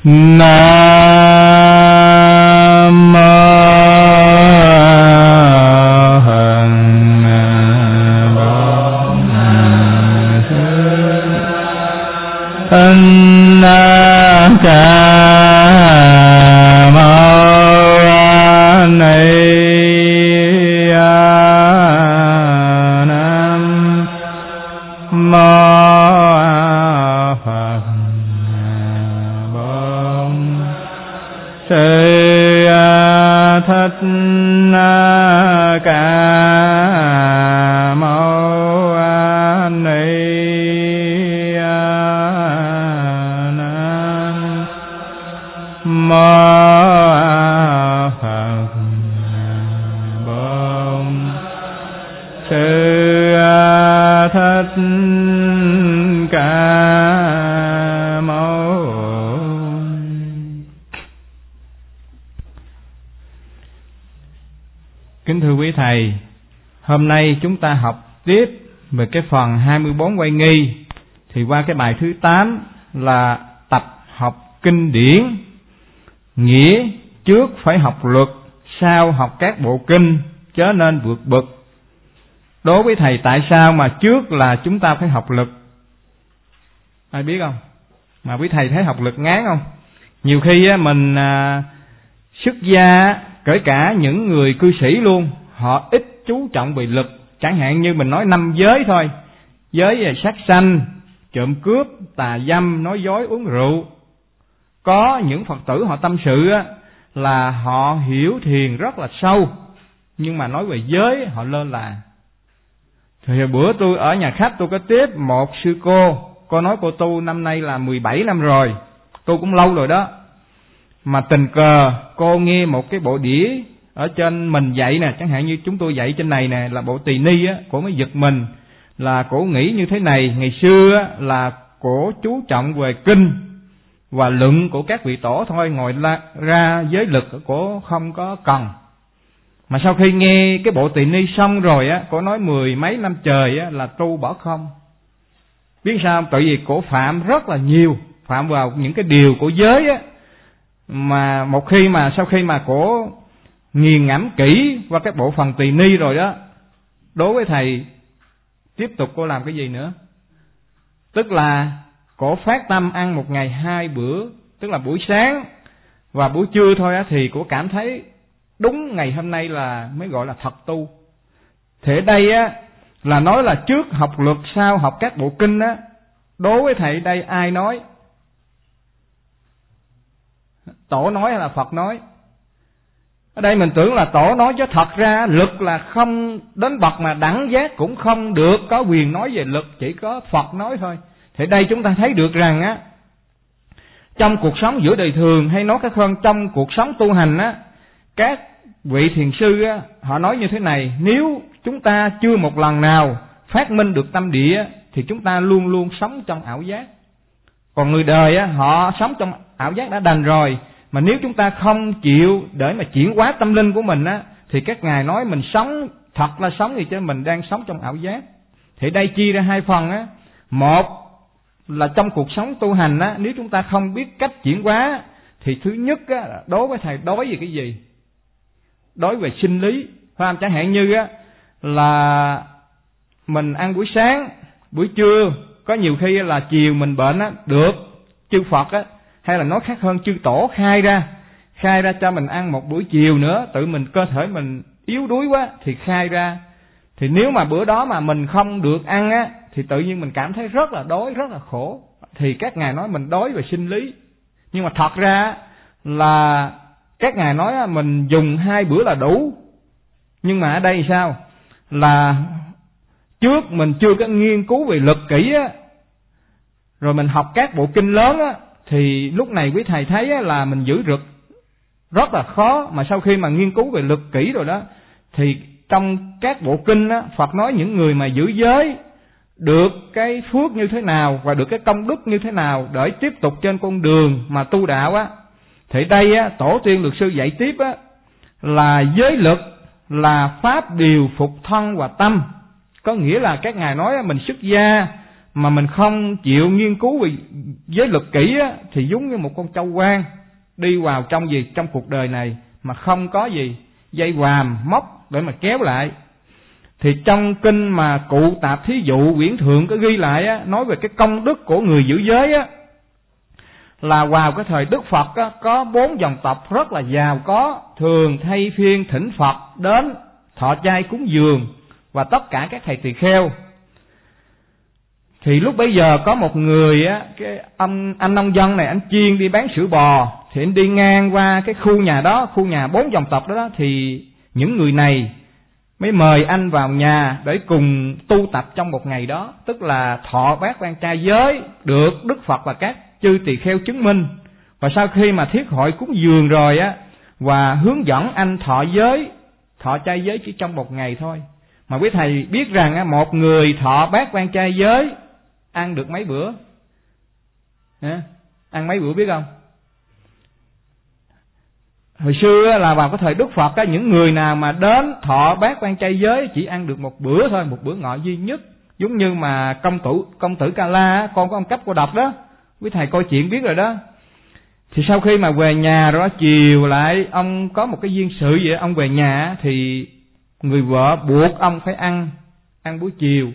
Nam mô Hôm nay chúng ta học tiếp về cái phần 24 quay nghi. Thì qua cái bài thứ 8 là tập học kinh điển. Nghĩa trước phải học luật, sau học các bộ kinh, chớ nên vượt bực. Đối với thầy, tại sao mà trước là chúng ta phải học luật? Ai biết không? Mà quý thầy thấy học luật ngán không? Nhiều khi mình xuất gia, kể cả những người cư sĩ luôn, họ ít chú trọng về luật. Chẳng hạn như mình nói 5 giới thôi: giới về sát sanh, trộm cướp, tà dâm, nói dối, uống rượu. Có những Phật tử họ tâm sự là họ hiểu thiền rất là sâu, nhưng mà nói về giới họ lơ là. Thì hồi bữa tôi ở nhà khách, tôi có tiếp một sư cô nói cô tu năm nay là 17 năm rồi, tu cũng lâu rồi đó. Mà tình cờ cô nghe một cái bộ đĩa ở trên mình dạy nè, chẳng hạn như chúng tôi dạy trên này nè, là bộ Tỳ Ni á, cổ mới giật mình. Là cổ nghĩ như thế này: ngày xưa á, là cổ chú trọng về kinh và luận của các vị tổ thôi, ngồi ra giới lực cổ không có cần. Mà sau khi nghe cái bộ Tỳ Ni xong rồi á, cổ nói 10 mấy năm trời á là tu bỏ không. Biết sao không? Tại vì cổ phạm rất là nhiều, phạm vào những cái điều của giới á, mà một khi mà sau khi mà cổ nghiền ngẫm kỹ qua cái bộ phần Tỳ Ni rồi đó, đối với thầy tiếp tục cô làm cái gì nữa? Tức là cổ phát tâm ăn một ngày 2 bữa, tức là buổi sáng và buổi trưa thôi á, thì cổ cảm thấy đúng ngày hôm nay là mới gọi là thật tu. Thế đây á là nói là trước học luật, sau học các bộ kinh á. Đối với thầy đây ai nói? Tổ nói hay là Phật nói? Ở đây mình tưởng là tổ nói, chứ thật ra luật là không đến bậc mà đẳng giác cũng không được có quyền nói về luật, chỉ có Phật nói thôi. Thì đây chúng ta thấy được rằng á, trong cuộc sống giữa đời thường, hay nói cách hơn trong cuộc sống tu hành á, các vị thiền sư á, họ nói như thế này: nếu chúng ta chưa một lần nào phát minh được tâm địa thì chúng ta luôn luôn sống trong ảo giác. Còn người đời á, họ sống trong ảo giác đã đành rồi. Mà nếu chúng ta không chịu để mà chuyển hóa tâm linh của mình á, thì các ngài nói mình sống thật là sống thì chứ mình đang sống trong ảo giác. Thì đây chia ra 2 phần á. Một là trong cuộc sống tu hành á, nếu chúng ta không biết cách chuyển hóa thì thứ nhất á, đối với thầy đối về cái gì? Đối về sinh lý, phải không? Chẳng hạn như á là mình ăn buổi sáng, buổi trưa, có nhiều khi là chiều mình bệnh á, được chư Phật á, hay là nói khác hơn, chư tổ khai ra cho mình ăn một buổi chiều nữa. Tự mình cơ thể mình yếu đuối quá thì khai ra. Thì nếu mà bữa đó mà mình không được ăn á, thì tự nhiên mình cảm thấy rất là đói, rất là khổ. Thì các ngài nói mình đói về sinh lý. Nhưng mà thật ra là các ngài nói mình dùng 2 bữa là đủ. Nhưng mà ở đây sao? Là trước mình chưa có nghiên cứu về luật kỹ á, rồi mình học các bộ kinh lớn á, thì lúc này quý thầy thấy á, là mình giữ luật rất là khó. Mà sau khi mà nghiên cứu về luật kỹ rồi đó, thì trong các bộ kinh á, Phật nói những người mà giữ giới được cái phước như thế nào và được cái công đức như thế nào để tiếp tục trên con đường mà tu đạo á. Thì đây á, tổ tiên luật sư dạy tiếp á, là giới luật là pháp điều phục thân và tâm. Có nghĩa là các ngài nói mình xuất gia, mà mình không chịu nghiên cứu về giới luật kỹ á, thì giống như một con trâu hoang đi vào trong gì, trong cuộc đời này mà không có gì dây hoàm móc để mà kéo lại. Thì trong kinh mà Cụ Tạp Thí Dụ quyển thượng có ghi lại á, nói về cái công đức của người giữ giới á, là vào cái thời Đức Phật á, có 4 dòng tộc rất là giàu có, thường thay phiên thỉnh Phật đến thọ chay cúng dường và tất cả các thầy tỳ kheo. Thì lúc bấy giờ có một người á, cái anh nông dân này, anh chuyên đi bán sữa bò, thì anh đi ngang qua cái khu nhà đó, khu nhà 4 dòng tộc đó, thì những người này mới mời anh vào nhà để cùng tu tập trong một ngày đó, tức là thọ bát quan trai giới, được Đức Phật và các chư tỳ kheo chứng minh. Và sau khi mà thiết hội cúng dường rồi á, và hướng dẫn anh thọ giới, thọ trai giới chỉ trong một ngày thôi. Mà quý thầy biết rằng á, một người thọ bát quan trai giới ăn được mấy bữa? Ăn mấy bữa biết không? Hồi xưa là vào cái thời Đức Phật á, những người nào mà đến thọ bát quan trai giới chỉ ăn được một bữa thôi, một bữa ngọ duy nhất. Giống như mà công tử Ca La, con của ông Cấp Cô Độc đó, quý thầy coi chuyện biết rồi đó. Thì sau khi mà về nhà rồi đó, chiều lại ông có một cái duyên sự vậy, ông về nhà thì người vợ buộc ông phải ăn buổi chiều.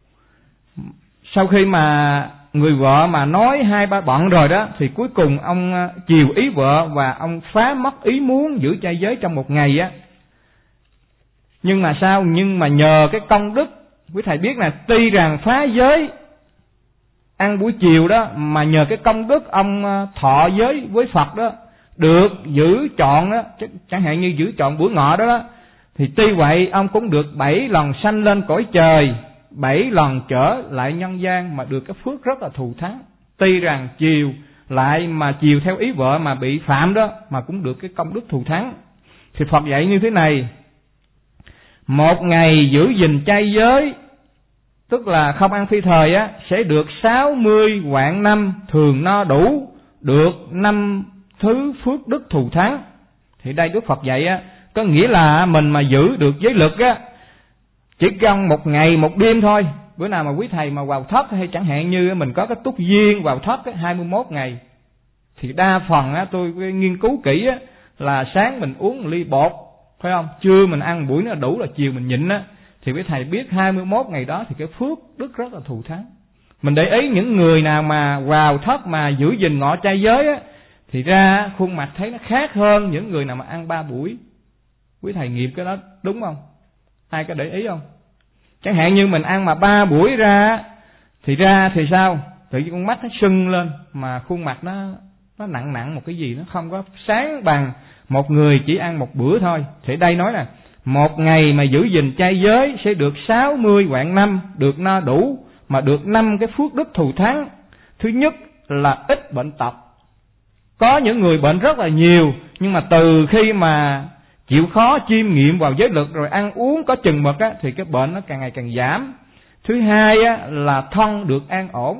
Sau khi mà người vợ mà nói 2-3 bận rồi đó, thì cuối cùng ông chiều ý vợ và ông phá mất ý muốn giữ chay giới trong một ngày á. Nhưng mà sao? Nhưng mà nhờ cái công đức, quý thầy biết là tuy rằng phá giới ăn buổi chiều đó, mà nhờ cái công đức ông thọ giới với Phật đó, được giữ trọn đó, chẳng hạn như giữ trọn bữa ngọ đó, thì tuy vậy ông cũng được 7 lần sanh lên cõi trời, 7 lần trở lại nhân gian, mà được cái phước rất là thù thắng. Tuy rằng chiều lại mà chiều theo ý vợ mà bị phạm đó, mà cũng được cái công đức thù thắng. Thì Phật dạy như thế này: một ngày giữ gìn chay giới, tức là không ăn phi thời á, sẽ được 60 vạn năm thường no đủ, được 5 thứ phước đức thù thắng. Thì đây Đức Phật dạy á, có nghĩa là mình mà giữ được giới luật á, chỉ trong một ngày một đêm thôi. Bữa nào mà quý thầy mà vào thất, hay chẳng hạn như mình có cái túc duyên vào thất 21 ngày, thì đa phần á, tôi nghiên cứu kỹ á, là sáng mình uống một ly bột, phải không? Trưa mình ăn buổi nó đủ, là chiều mình nhịn á. Thì quý thầy biết 21 ngày đó thì cái phước đức rất là thù thắng. Mình để ý những người nào mà vào thất mà giữ gìn ngọ chay giới á, thì ra khuôn mặt thấy nó khác hơn những người nào mà ăn 3 buổi. Quý thầy nghiệm cái đó đúng không? Ai có để ý không? Chẳng hạn như mình ăn mà 3 buổi ra, thì sao? Tự nhiên con mắt nó sưng lên, mà khuôn mặt nó nặng một cái gì, nó không có sáng bằng một người chỉ ăn một bữa thôi. Thì đây nói là một ngày mà giữ gìn chay giới sẽ được 60 vạn năm, được no đủ, mà được 5 cái phước đức thù thắng. Thứ nhất là ít bệnh tật. Có những người bệnh rất là nhiều, nhưng mà từ khi mà chịu khó chiêm nghiệm vào giới luật rồi ăn uống có chừng mực á, thì cái bệnh nó càng ngày càng giảm. Thứ hai á, là thân được an ổn.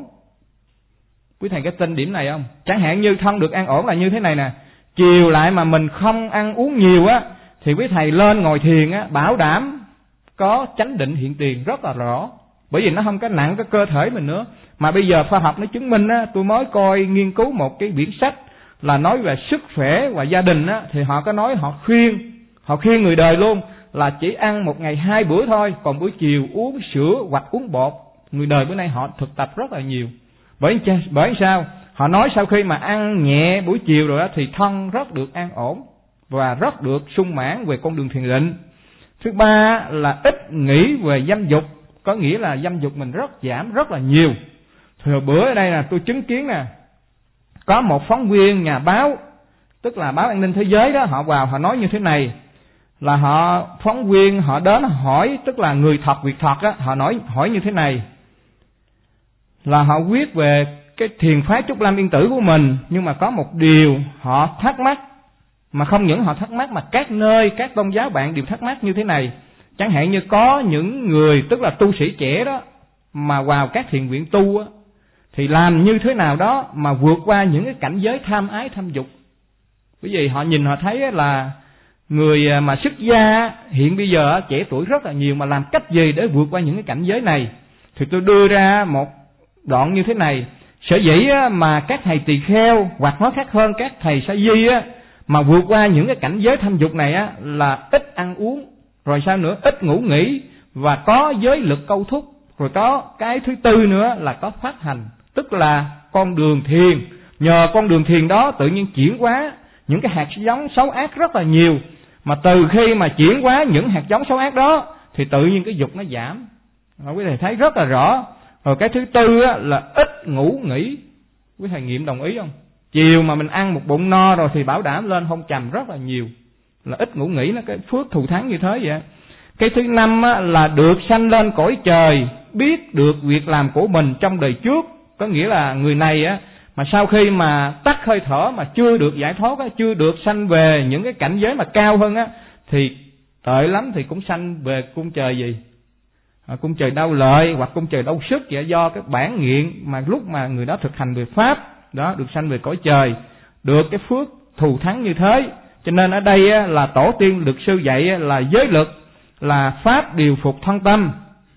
Quý thầy có tin điểm này không? Chẳng hạn như thân được an ổn là như thế này nè: chiều lại mà mình không ăn uống nhiều á, thì quý thầy lên ngồi thiền á, bảo đảm có chánh định hiện tiền rất là rõ. Bởi vì nó không có nặng cái cơ thể mình nữa. Mà bây giờ khoa học nó chứng minh á, tôi mới coi nghiên cứu một cái quyển sách là nói về sức khỏe và gia đình á, thì họ có nói, họ khuyên người đời luôn là chỉ ăn một ngày 2 bữa thôi, còn buổi chiều uống sữa hoặc uống bột. Người đời bữa nay họ thực tập rất là nhiều. Bởi sao? Họ nói sau khi mà ăn nhẹ buổi chiều rồi đó, thì thân rất được an ổn và rất được sung mãn về con đường thiền định. Thứ ba là ít nghĩ về dâm dục, có nghĩa là dâm dục mình giảm rất là nhiều. Thời bữa ở đây là tôi chứng kiến nè, có một phóng viên nhà báo, tức là báo An Ninh Thế Giới đó, họ vào họ nói như thế này, là phóng viên họ đến hỏi, tức là người thật việc thật á, họ hỏi như thế này, là họ viết về cái thiền phái Trúc Lâm Yên Tử của mình, nhưng mà có một điều họ thắc mắc, mà không những họ thắc mắc mà các nơi, các tôn giáo bạn đều thắc mắc như thế này. Chẳng hạn như có những người, tức là tu sĩ trẻ đó, mà vào các thiền viện tu á, thì làm như thế nào đó mà vượt qua những cái cảnh giới tham ái tham dục. Bởi vì họ nhìn họ thấy là người mà xuất gia hiện bây giờ trẻ tuổi rất là nhiều, mà làm cách gì để vượt qua những cái cảnh giới này. Thì tôi đưa ra một đoạn như thế này. Sở dĩ mà các thầy tỳ kheo, hoặc nói khác hơn các thầy sa di mà vượt qua những cái cảnh giới tham dục này là ít ăn uống, rồi sao nữa, ít ngủ nghỉ, và có giới lực câu thúc. Rồi có cái thứ tư nữa là có phát hành, tức là con đường thiền. Nhờ con đường thiền đó tự nhiên chuyển hóa những cái hạt giống xấu ác rất là nhiều. Mà từ khi mà chuyển hóa những hạt giống xấu ác đó thì tự nhiên cái dục nó giảm. Quý thầy thấy rất là rõ. Rồi cái thứ tư là ít ngủ nghỉ. Quý thầy nghiệm đồng ý không? Chiều mà mình ăn một bụng no rồi thì bảo đảm lên hôn trầm rất là nhiều. Là ít ngủ nghỉ, nó cái phước thù thắng như thế vậy. Cái thứ năm là được sanh lên cõi trời, biết được việc làm của mình trong đời trước. Có nghĩa là người này mà sau khi mà tắt hơi thở mà chưa được giải thoát, chưa được sanh về những cái cảnh giới mà cao hơn thì tệ lắm thì cũng sanh về cung trời gì? Cung trời đau lợi hoặc cung trời đau sức, vậy do cái bản nghiện mà lúc mà người đó thực hành về pháp đó, được sanh về cõi trời, được cái phước thù thắng như thế. Cho nên ở đây là tổ tiên được sư dạy là giới lực là pháp điều phục thân tâm.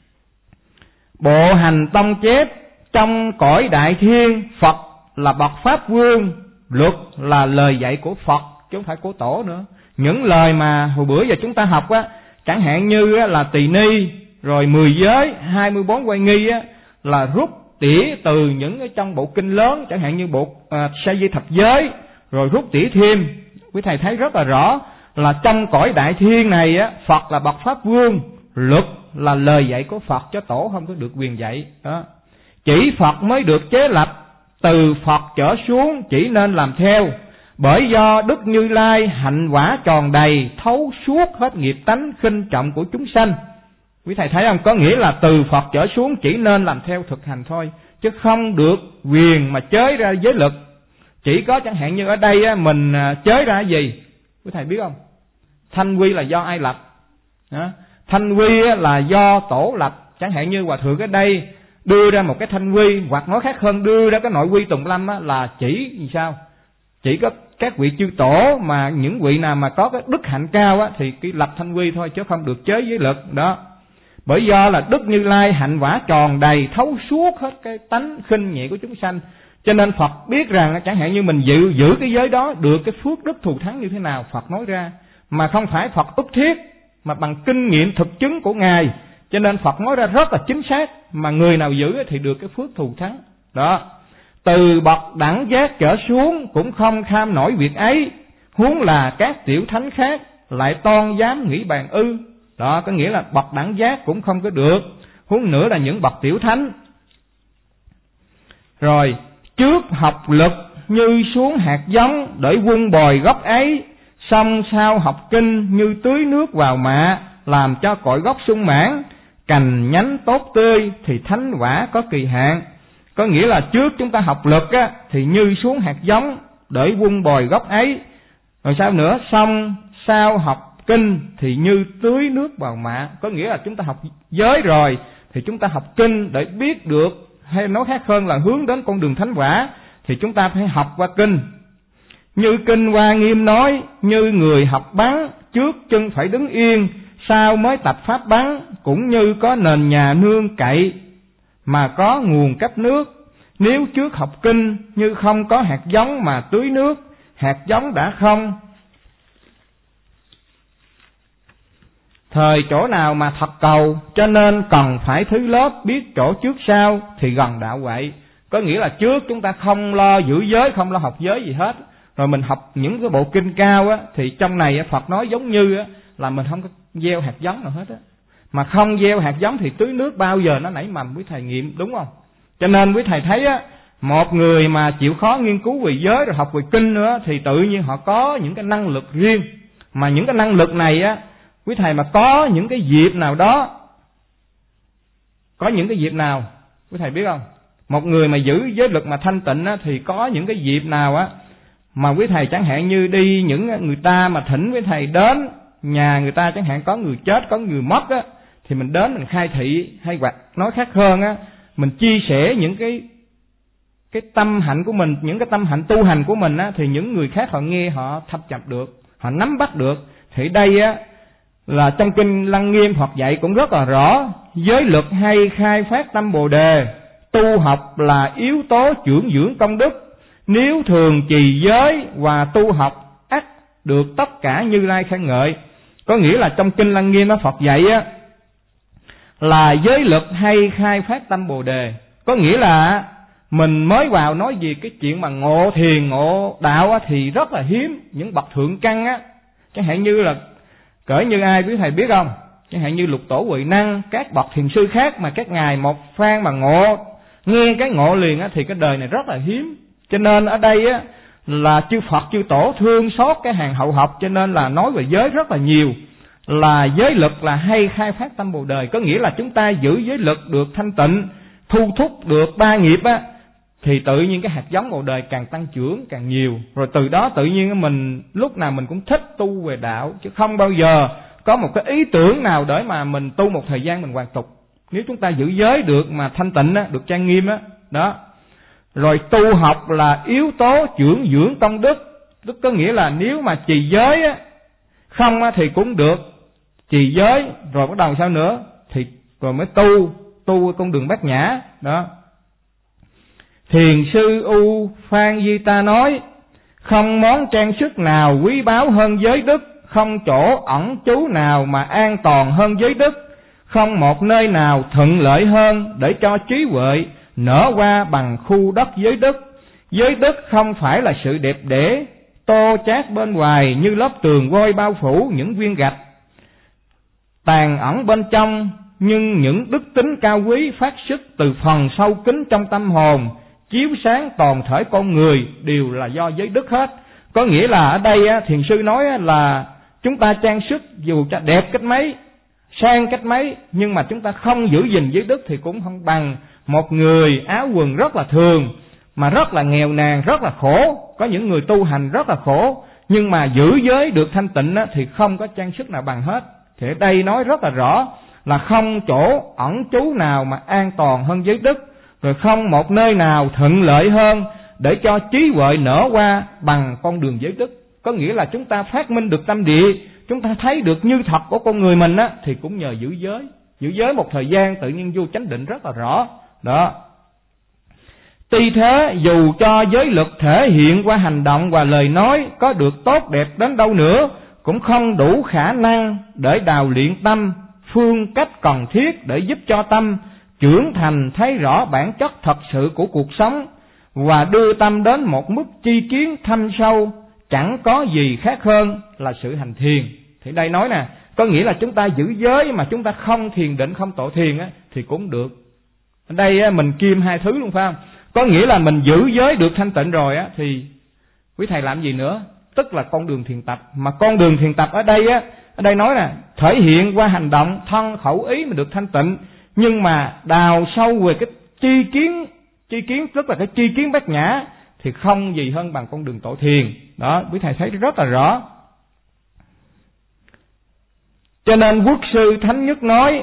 Bộ hành tông chép trong cõi đại thiên, Phật là bậc pháp vương, luật là lời dạy của Phật chứ không phải của tổ nữa. Những lời mà hồi bữa giờ chúng ta học chẳng hạn như là tỳ ni, rồi 10 giới, 24 oai nghi là rút tỉa từ những cái trong bộ kinh lớn, chẳng hạn như bộ sa di thập giới, rồi rút tỉa thêm. Quý thầy thấy rất là rõ là trong cõi đại thiên này Phật là bậc pháp vương, luật là lời dạy của Phật chứ tổ không có được quyền dạy đó. Chỉ Phật mới được chế lập, từ Phật trở xuống chỉ nên làm theo. Bởi do Đức Như Lai hạnh quả tròn đầy, thấu suốt hết nghiệp tánh khinh trọng của chúng sanh. Quý thầy thấy không? Có nghĩa là từ Phật trở xuống chỉ nên làm theo thực hành thôi, chứ không được quyền mà chế ra giới lực. Chỉ có chẳng hạn như ở đây mình chế ra cái gì? Quý thầy biết không? Thanh quy là do ai lập? Thanh quy là do tổ lập. Chẳng hạn như hòa thượng ở đây đưa ra một cái thanh quy, hoặc nói khác hơn đưa ra cái nội quy tùng lâm là chỉ gì sao? Chỉ có các vị chư tổ, mà những vị nào mà có cái đức hạnh cao thì cái lập thanh quy thôi, chứ không được chế giới lực đó. Bởi do là Đức Như Lai hạnh quả tròn đầy, thấu suốt hết cái tánh khinh nhẹ của chúng sanh, cho nên Phật biết rằng chẳng hạn như mình giữ cái giới đó được cái phước đức thù thắng như thế nào, Phật nói ra, mà không phải Phật ức thiết, mà bằng kinh nghiệm thực chứng của Ngài. Cho nên Phật nói ra rất là chính xác, mà người nào giữ thì được cái phước thù thắng đó. Từ bậc đẳng giác trở xuống cũng không kham nổi việc ấy, huống là các tiểu thánh khác lại toan dám nghĩ bàn ư. Đó có nghĩa là bậc đẳng giác cũng không có được, huống nữa là những bậc tiểu thánh. Rồi trước học lực như xuống hạt giống để vun bồi gốc ấy, xong sau học kinh như tưới nước vào mạ, làm cho cội gốc sung mãn, cành nhánh tốt tươi thì thánh quả có kỳ hạn. Có nghĩa là trước chúng ta học lực thì như xuống hạt giống để vun bồi gốc ấy. Rồi sao nữa? Xong sau học kinh thì như tưới nước vào mạ. Có nghĩa là chúng ta học giới rồi thì chúng ta học kinh để biết được, hay nói khác hơn là hướng đến con đường thánh quả, thì chúng ta phải học qua kinh. Như kinh Hoa Nghiêm nói, như người học bắn, trước chân phải đứng yên, sau mới tập pháp bắn, cũng như có nền nhà nương cậy mà có nguồn cấp nước. Nếu trước học kinh như không có hạt giống mà tưới nước, hạt giống đã không. Thời chỗ nào mà thật cầu, cho nên cần phải thứ lớp biết chỗ trước sau thì gần đạo vậy. Có nghĩa là trước chúng ta không lo giữ giới, không lo học giới gì hết, rồi mình học những cái bộ kinh cao thì trong này Phật nói giống như là mình không có gieo hạt giống nào hết mà không gieo hạt giống thì tưới nước bao giờ nó nảy mầm, quý thầy nghiệm đúng không? Cho nên quý thầy thấy một người mà chịu khó nghiên cứu về giới rồi học về kinh nữa thì tự nhiên họ có những cái năng lực riêng. Mà những cái năng lực này quý thầy mà có những cái dịp nào đó, có những cái dịp nào quý thầy biết không? Một người mà giữ giới lực mà thanh tịnh thì có những cái dịp nào mà quý thầy chẳng hạn như đi những người ta mà thỉnh quý thầy đến nhà người ta, chẳng hạn có người chết, có người mất thì mình đến mình khai thị, hay hoặc nói khác hơn mình chia sẻ những cái tâm hạnh của mình, những cái tâm hạnh tu hành của mình thì những người khác họ nghe, họ thâm nhập được, họ nắm bắt được. Thì đây là trong kinh Lăng Nghiêm Phật dạy cũng rất là rõ, giới lực hay khai phát tâm Bồ đề, tu học là yếu tố dưỡng dưỡng công đức. Nếu thường trì giới và tu học ắt được tất cả Như Lai khen ngợi. Có nghĩa là trong Kinh Lăng Nghiêm Phật dạy là giới lực hay khai phát tâm Bồ Đề. Có nghĩa là mình mới vào nói gì cái chuyện mà ngộ thiền ngộ đạo thì rất là hiếm. Những bậc thượng căn chẳng hạn như là cỡ như ai quý thầy biết không, chẳng hạn như Lục Tổ Huệ Năng, các bậc thiền sư khác mà các ngài một phan mà ngộ, nghe cái ngộ liền thì cái đời này rất là hiếm. Cho nên ở đây là chư Phật chư Tổ thương xót cái hàng hậu học, cho nên là nói về giới rất là nhiều. Là giới lực là hay khai phát tâm Bồ Đề, có nghĩa là chúng ta giữ giới lực được thanh tịnh, thu thúc được ba nghiệp thì tự nhiên cái hạt giống Bồ Đề càng tăng trưởng càng nhiều. Rồi từ đó tự nhiên mình lúc nào mình cũng thích tu về đạo, chứ không bao giờ có một cái ý tưởng nào để mà mình tu một thời gian mình hoàn tục. Nếu chúng ta giữ giới được mà thanh tịnh được trang nghiêm đó. Rồi tu học là yếu tố dưỡng dưỡng công đức, tức có nghĩa là nếu mà trì giới không thì cũng được, trì giới rồi bắt đầu sao nữa thì rồi mới tu con đường bát nhã đó. Thiền sư U Phan Di Ta nói: không món trang sức nào quý báu hơn giới đức, không chỗ ẩn trú nào mà an toàn hơn giới đức, không một nơi nào thuận lợi hơn để cho trí huệ nở hoa bằng khu đất giới đức. Giới đức không phải là sự đẹp đẽ tô chát bên ngoài như lớp tường vôi bao phủ những viên gạch tàn ẩn bên trong, nhưng những đức tính cao quý phát xuất từ phần sâu kín trong tâm hồn, chiếu sáng toàn thể con người đều là do giới đức hết. Có nghĩa là ở đây thiền sư nói là chúng ta trang sức dù cho đẹp cách mấy, sang cách mấy, nhưng mà chúng ta không giữ gìn giới đức thì cũng không bằng một người áo quần rất là thường mà rất là nghèo nàn, rất là khổ. Có những người tu hành rất là khổ, nhưng mà giữ giới được thanh tịnh thì không có trang sức nào bằng hết. Thì ở đây nói rất là rõ là không chỗ ẩn trú nào mà an toàn hơn giới đức, rồi không một nơi nào thuận lợi hơn để cho trí huệ nở hoa bằng con đường giới đức. Có nghĩa là chúng ta phát minh được tâm địa, chúng ta thấy được như thật của con người mình thì cũng nhờ giữ giới. Giữ giới một thời gian tự nhiên vô chánh định rất là rõ đó. Tuy thế, dù cho giới lực thể hiện qua hành động và lời nói có được tốt đẹp đến đâu nữa, cũng không đủ khả năng để đào luyện tâm, phương cách cần thiết để giúp cho tâm trưởng thành, thấy rõ bản chất thật sự của cuộc sống và đưa tâm đến một mức tri kiến thâm sâu, chẳng có gì khác hơn là sự hành thiền. Thì đây nói nè, có nghĩa là chúng ta giữ giới mà chúng ta không thiền định, không tọa thiền thì cũng được. Ở đây mình kiêm hai thứ luôn phải không? Có nghĩa là mình giữ giới được thanh tịnh rồi thì quý thầy làm gì nữa? Tức là con đường thiền tập. Mà con đường thiền tập ở đây nói nè, thể hiện qua hành động, thân khẩu ý mình được thanh tịnh, nhưng mà đào sâu về cái tri kiến tức là cái tri kiến bát nhã thì không gì hơn bằng con đường tọa thiền. Đó, quý thầy thấy rất là rõ. Cho nên Quốc sư Thánh Nhất nói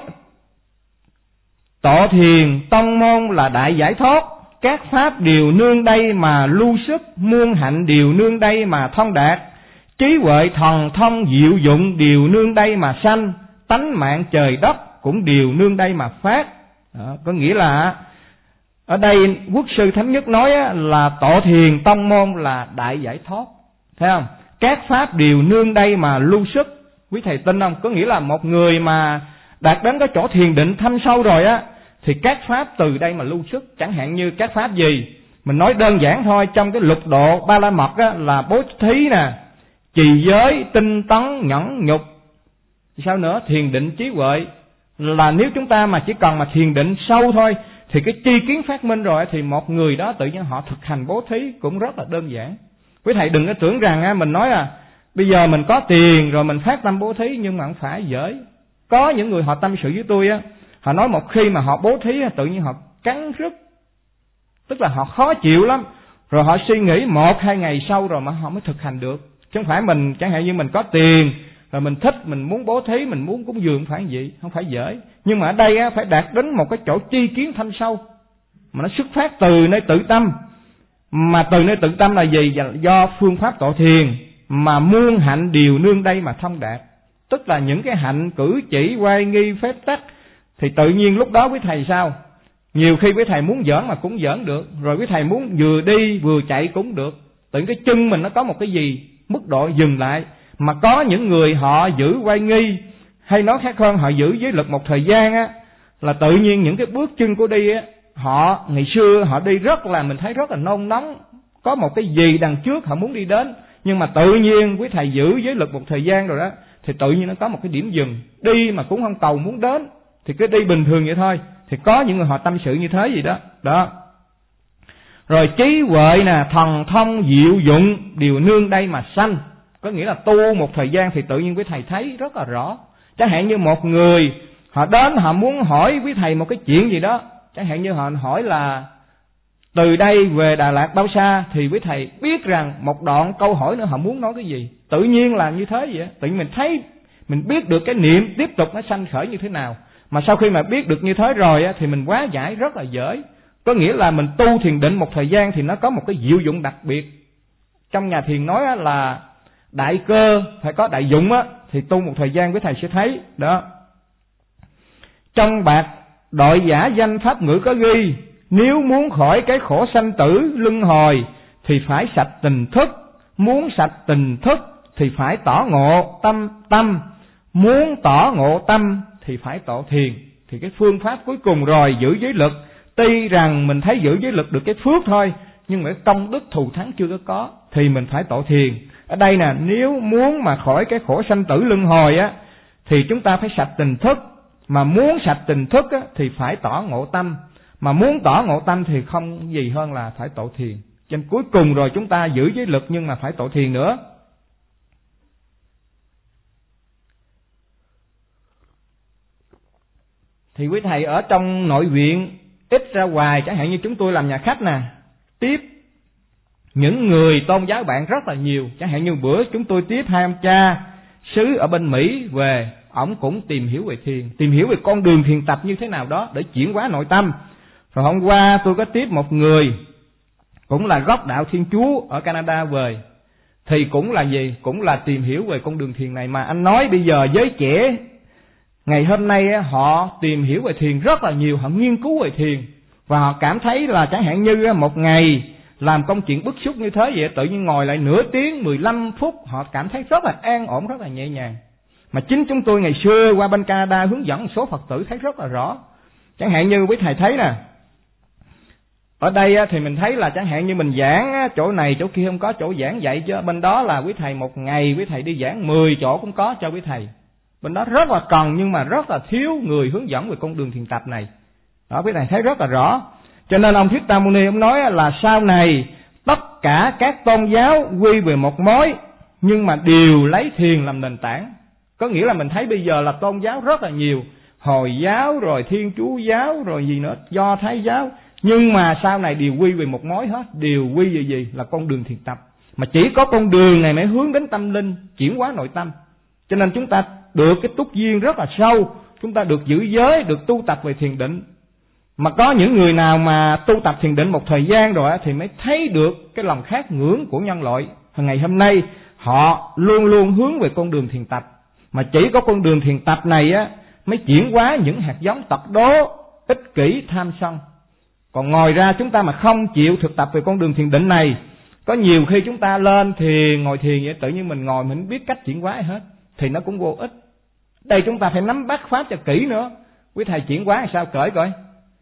tọa thiền tông môn là đại giải thoát, các pháp đều nương đây mà lưu sức, muôn hạnh đều nương đây mà thông đạt, trí huệ thần thông diệu dụng đều nương đây mà sanh, tánh mạng trời đất cũng đều nương đây mà phát. Đó, có nghĩa là ở đây Quốc sư Thánh Nhất nói là tọa thiền tông môn là đại giải thoát, thấy không? Các pháp đều nương đây mà lưu sức. Quý thầy tin không? Có nghĩa là một người mà đạt đến cái chỗ thiền định thâm sâu rồi thì các pháp từ đây mà lưu sức. Chẳng hạn như các pháp gì? Mình nói đơn giản thôi, trong cái lục độ Ba La Mật là bố thí nè, trì giới, tinh tấn, nhẫn nhục. Sao nữa? Thiền định trí huệ. Là nếu chúng ta mà chỉ cần mà thiền định sâu thôi thì cái tri kiến phát minh rồi thì một người đó tự nhiên họ thực hành bố thí cũng rất là đơn giản. Quý thầy đừng có tưởng rằng mình nói bây giờ mình có tiền rồi mình phát tâm bố thí, nhưng mà không phải dễ. Có những người họ tâm sự với tôi họ nói một khi mà họ bố thí tự nhiên họ cắn rứt, tức là họ khó chịu lắm, rồi họ suy nghĩ 1-2 ngày sau rồi mà họ mới thực hành được. Chứ không phải mình chẳng hạn như mình có tiền rồi mình thích, mình muốn bố thí, mình muốn cúng dường phải gì, không phải dễ. Nhưng mà ở đây phải đạt đến một cái chỗ tri kiến thâm sâu mà nó xuất phát từ nơi tự tâm. Mà từ nơi tự tâm là gì? Do phương pháp tọa thiền mà muôn hạnh đều nương đây mà thông đạt. Tức là những cái hạnh cử chỉ, oai nghi, phép tắc thì tự nhiên lúc đó quý thầy sao? Nhiều khi quý thầy muốn giỡn mà cũng giỡn được, rồi quý thầy muốn vừa đi vừa chạy cũng được. Tự cái chân mình nó có một cái gì mức độ dừng lại. Mà có những người họ giữ oai nghi, hay nói khác hơn họ giữ giới lực một thời gian á, là tự nhiên những cái bước chân của đi á, họ ngày xưa họ đi rất là, mình thấy rất là nôn nóng, có một cái gì đằng trước họ muốn đi đến, nhưng mà tự nhiên quý thầy giữ giới lực một thời gian rồi đó, thì tự nhiên nó có một cái điểm dừng, đi mà cũng không cầu muốn đến, thì cứ đi bình thường vậy thôi. Thì có những người họ tâm sự như thế gì đó. Đó. Rồi trí huệ nè, thần thông diệu dụng đều nương đây mà sanh. Có nghĩa là tu một thời gian thì tự nhiên quý thầy thấy rất là rõ. Chẳng hạn như một người họ đến họ muốn hỏi quý thầy một cái chuyện gì đó, chẳng hạn như họ hỏi là từ đây về Đà Lạt bao xa, thì quý thầy biết rằng một đoạn câu hỏi nữa họ muốn nói cái gì. Tự nhiên là như thế vậy. Tự nhiên mình thấy, mình biết được cái niệm tiếp tục nó sanh khởi như thế nào. Mà sau khi mà biết được như thế rồi thì mình hóa giải rất là dễ. Có nghĩa là mình tu thiền định một thời gian thì nó có một cái diệu dụng đặc biệt. Trong nhà thiền nói là đại cơ phải có đại dụng á, thì tu một thời gian quý thầy sẽ thấy đó. Trong bạc đội giả danh pháp ngữ có ghi, nếu muốn khỏi cái khổ sanh tử luân hồi thì phải sạch tình thức, muốn sạch tình thức thì phải tỏ ngộ tâm, muốn tỏ ngộ tâm thì phải tỏ thiền. Thì cái phương pháp cuối cùng rồi giữ giới lực, tuy rằng mình thấy giữ giới lực được cái phước thôi, nhưng mà công đức thù thắng chưa có thì mình phải tỏ thiền. Ở đây nè, nếu muốn mà khỏi cái khổ sanh tử luân hồi á, thì chúng ta phải sạch tình thức. Mà muốn sạch tình thức á, thì phải tỏ ngộ tâm. Mà muốn tỏ ngộ tâm thì không gì hơn là phải tỏ thiền. Cho nên cuối cùng rồi chúng ta giữ giới lực nhưng mà phải tỏ thiền nữa. Thì quý thầy ở trong nội viện ít ra ngoài, chẳng hạn như chúng tôi làm nhà khách nè, tiếp những người tôn giáo bạn rất là nhiều. Chẳng hạn như bữa chúng tôi tiếp hai ông cha xứ ở bên Mỹ về, ổng cũng tìm hiểu về thiền, tìm hiểu về con đường thiền tập như thế nào đó để chuyển hóa nội tâm. Rồi hôm qua tôi có tiếp một người cũng là gốc đạo Thiên Chúa ở Canada về, thì cũng là gì? Cũng là tìm hiểu về con đường thiền này. Mà anh nói bây giờ giới trẻ ngày hôm nay họ tìm hiểu về thiền rất là nhiều, họ nghiên cứu về thiền, và họ cảm thấy là chẳng hạn như một ngày làm công chuyện bức xúc như thế vậy, tự nhiên ngồi lại nửa tiếng, 15 phút, họ cảm thấy rất là an ổn, rất là nhẹ nhàng. Mà chính chúng tôi ngày xưa qua bên Canada hướng dẫn một số Phật tử thấy rất là rõ. Chẳng hạn như quý thầy thấy nè, ở đây thì mình thấy là chẳng hạn như mình giảng chỗ này chỗ kia không có chỗ giảng dạy, chứ bên đó là quý thầy một ngày quý thầy đi giảng 10 chỗ cũng có cho quý thầy. Bên đó rất là cần nhưng mà rất là thiếu người hướng dẫn về con đường thiền tập này. Đó, quý thầy thấy rất là rõ. Cho nên ông Thích Ca Mâu Ni ông nói là sau này tất cả các tôn giáo quy về một mối, nhưng mà đều lấy thiền làm nền tảng. Có nghĩa là mình thấy bây giờ là tôn giáo rất là nhiều, Hồi giáo rồi Thiên Chúa giáo rồi gì nữa, Do Thái giáo, nhưng mà sau này đều quy về một mối hết, đều quy về gì? Là con đường thiền tập. Mà chỉ có con đường này mới hướng đến tâm linh, chuyển hóa nội tâm. Cho nên chúng ta được cái túc duyên rất là sâu, chúng ta được giữ giới, được tu tập về thiền định. Mà có những người nào mà tu tập thiền định một thời gian rồi thì mới thấy được cái lòng khát ngưỡng của nhân loại. Ngày hôm nay họ luôn luôn hướng về con đường thiền tập. Mà chỉ có con đường thiền tập này mới chuyển hóa những hạt giống tật đố, ích kỷ, tham sân. Còn ngoài ra chúng ta mà không chịu thực tập về con đường thiền định này, có nhiều khi chúng ta lên thiền, ngồi thiền vậy, tự nhiên mình ngồi mình không biết cách chuyển hóa hết, thì nó cũng vô ích. Đây chúng ta phải nắm bắt pháp cho kỹ nữa. Quý thầy chuyển hóa làm sao cởi coi,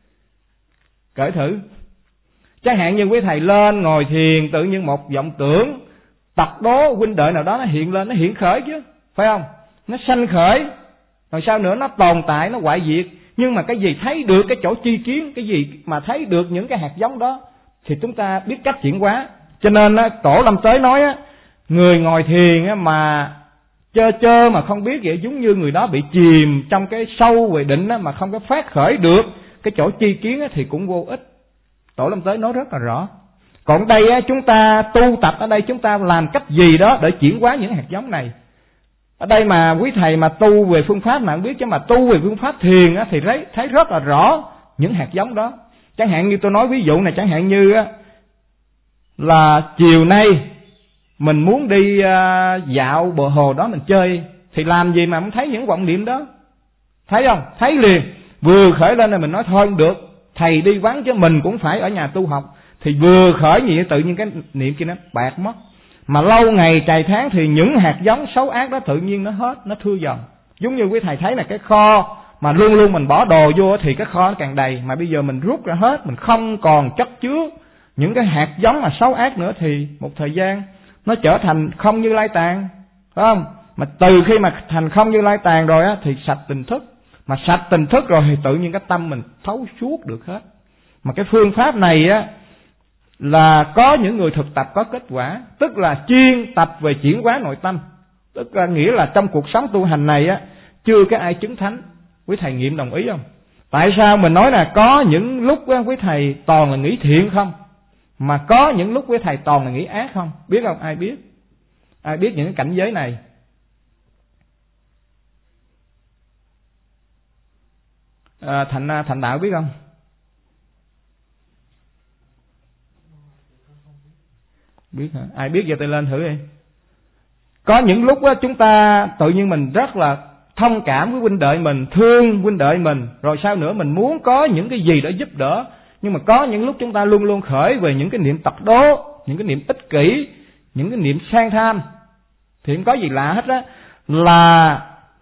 cởi thử. Chẳng hạn như quý thầy lên ngồi thiền, tự nhiên một vọng tưởng tật đố huynh đệ nào đó nó hiện lên, nó hiện khởi chứ, phải không? Nó sanh khởi, rồi sao nữa, nó tồn tại, nó hoại diệt. Nhưng mà cái gì thấy được cái chỗ chi kiến, cái gì mà thấy được những cái hạt giống đó, thì chúng ta biết cách chuyển hóa. Cho nên Tổ Lâm Tế nói người ngồi thiền mà chơ mà không biết vậy, giống như người đó bị chìm trong cái sâu về định mà không có phát khởi được cái chỗ chi kiến thì cũng vô ích. Tổ Lâm Tế nói rất là rõ. Còn đây chúng ta tu tập ở đây, chúng ta làm cách gì đó để chuyển hóa những hạt giống này. Ở đây mà quý thầy mà tu về phương pháp mà không biết, chứ mà tu về phương pháp thiền thì thấy rất là rõ những hạt giống đó. Chẳng hạn như tôi nói ví dụ này, chẳng hạn như là chiều nay mình muốn đi dạo bờ hồ đó mình chơi, thì làm gì mà không thấy những vọng niệm đó, thấy không? Thấy liền, vừa khởi lên là mình nói thôi không được, thầy đi vắng chứ mình cũng phải ở nhà tu học. Thì vừa khởi niệm tự nhiên cái niệm kia nó bạc mất. Mà lâu ngày trầy tháng thì những hạt giống xấu ác đó tự nhiên nó hết, nó thưa dần. Giống như quý thầy thấy là cái kho mà luôn luôn mình bỏ đồ vô thì cái kho nó càng đầy. Mà bây giờ mình rút ra hết, mình không còn chất chứa những cái hạt giống mà xấu ác nữa, thì một thời gian nó trở thành không Như Lai tàn, phải không? Mà từ khi mà thành không Như Lai tàn rồi á thì sạch tình thức. Mà sạch tình thức rồi thì tự nhiên cái tâm mình thấu suốt được hết. Mà cái phương pháp này á là có những người thực tập có kết quả, tức là chuyên tập về chuyển hóa nội tâm. Tức là nghĩa là trong cuộc sống tu hành này á chưa có ai chứng thánh. Quý thầy nghiệm đồng ý không? Tại sao mình nói là có những lúc á, quý thầy toàn là nghĩ thiện không, mà có những lúc quý thầy toàn là nghĩ ác không? Biết không? Ai biết? Ai biết những cái cảnh giới này? Thành đạo biết không? Biết hả? Ai biết giờ tay lên thử đi. Có những lúc á chúng ta tự nhiên mình rất là thông cảm với huynh đệ mình, thương huynh đệ mình, rồi sao nữa mình muốn có những cái gì để giúp đỡ. Nhưng mà có những lúc chúng ta luôn luôn khởi về những cái niệm tật đố, những cái niệm ích kỷ, những cái niệm sang tham. Thì không có gì lạ hết á, là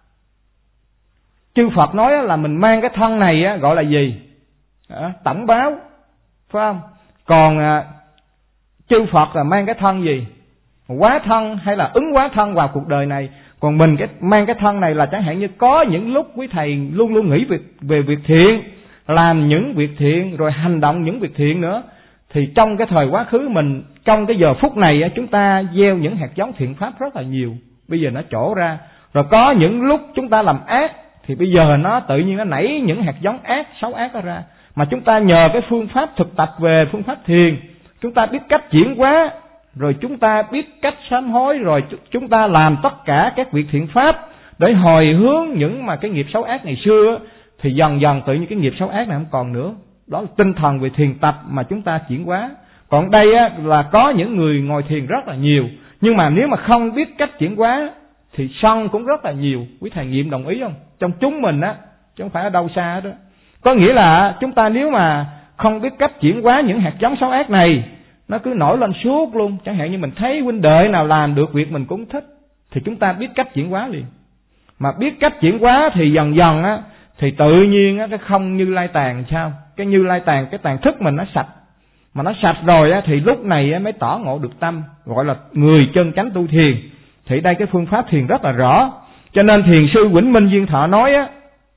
chư Phật nói là mình mang cái thân này á, gọi là gì? Tổng báo, phải không? Còn chư Phật là mang cái thân gì? Hóa thân hay là ứng hóa thân vào cuộc đời này. Còn mình mang cái thân này là chẳng hạn như có những lúc quý thầy luôn luôn nghĩ về việc thiện, làm những việc thiện rồi hành động những việc thiện nữa. Thì trong cái thời quá khứ mình, trong cái giờ phút này chúng ta gieo những hạt giống thiện pháp rất là nhiều. Bây giờ nó trổ ra. Rồi có những lúc chúng ta làm ác thì bây giờ nó tự nhiên nó nảy những hạt giống ác, xấu ác đó ra. Mà chúng ta nhờ cái phương pháp thực tập về phương pháp thiền, chúng ta biết cách chuyển hóa, rồi chúng ta biết cách sám hối, rồi chúng ta làm tất cả các việc thiện pháp để hồi hướng những mà cái nghiệp xấu ác ngày xưa, thì dần dần tự nhiên cái nghiệp xấu ác này không còn nữa. Đó là tinh thần về thiền tập mà chúng ta chuyển hóa. Còn đây á, là có những người ngồi thiền rất là nhiều, nhưng mà nếu mà không biết cách chuyển hóa thì sân cũng rất là nhiều. Quý thầy nghiệm đồng ý không? Trong chúng mình á, chứ không phải ở đâu xa đó. Có nghĩa là chúng ta nếu mà không biết cách chuyển hóa những hạt giống xấu ác này, nó cứ nổi lên suốt luôn. Chẳng hạn như mình thấy huynh đệ nào làm được việc mình cũng thích, thì chúng ta biết cách chuyển hóa liền. Mà biết cách chuyển hóa thì dần dần á, thì tự nhiên á, cái không Như Lai tàn sao? Cái Như Lai tàn, cái tàn thức mình nó sạch. Mà nó sạch rồi á, thì lúc này á, mới tỏ ngộ được tâm, gọi là người chân chánh tu thiền. Thì đây cái phương pháp thiền rất là rõ. Cho nên thiền sư Vĩnh Minh Duyên Thọ nói á,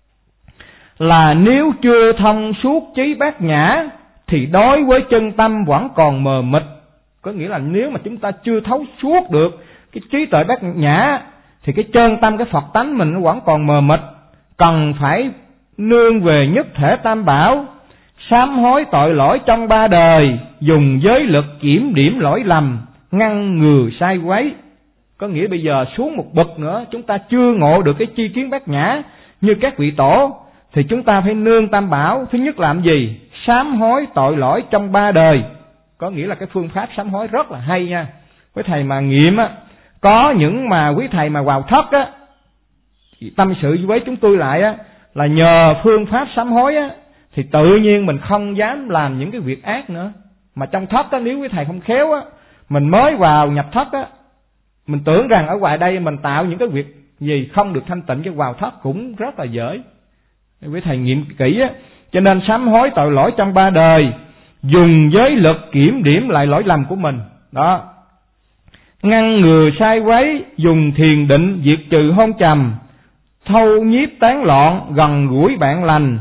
là nếu chưa thông suốt trí bát nhã thì đối với chân tâm vẫn còn mờ mịt. Có nghĩa là nếu mà chúng ta chưa thấu suốt được cái trí tuệ bát nhã thì cái chân tâm, cái Phật tánh mình nó vẫn còn mờ mịt. Cần phải nương về nhất thể tam bảo, sám hối tội lỗi trong ba đời, dùng giới lực kiểm điểm lỗi lầm, ngăn ngừa sai quấy. Có nghĩa bây giờ xuống một bậc nữa, chúng ta chưa ngộ được cái chi kiến bát nhã như các vị tổ, thì chúng ta phải nương tam bảo. Thứ nhất làm gì? Sám hối tội lỗi trong ba đời. Có nghĩa là cái phương pháp sám hối rất là hay nha. Quý thầy mà nghiệm á, có những mà quý thầy mà vào thất á, tâm sự với chúng tôi lại á, là nhờ phương pháp sám hối á, thì tự nhiên mình không dám làm những cái việc ác nữa. Mà trong thất á, nếu quý thầy không khéo á, mình mới vào nhập thất á, mình tưởng rằng ở ngoài đây mình tạo những cái việc gì không được thanh tịnh, cho vào thất cũng rất là dễ. Quý thầy nghiệm kỹ á. Cho nên sám hối tội lỗi trong ba đời, dùng giới lực kiểm điểm lại lỗi lầm của mình. Đó. Ngăn ngừa sai quấy, dùng thiền định diệt trừ hôn trầm, thâu nhiếp tán loạn, gần gũi bạn lành,